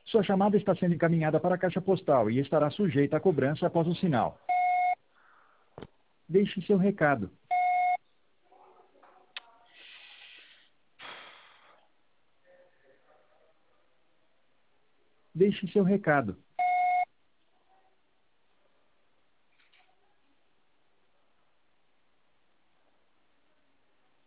Sua chamada está sendo encaminhada para a caixa postal e estará sujeita à cobrança após o sinal. Deixe seu recado. Deixe seu recado.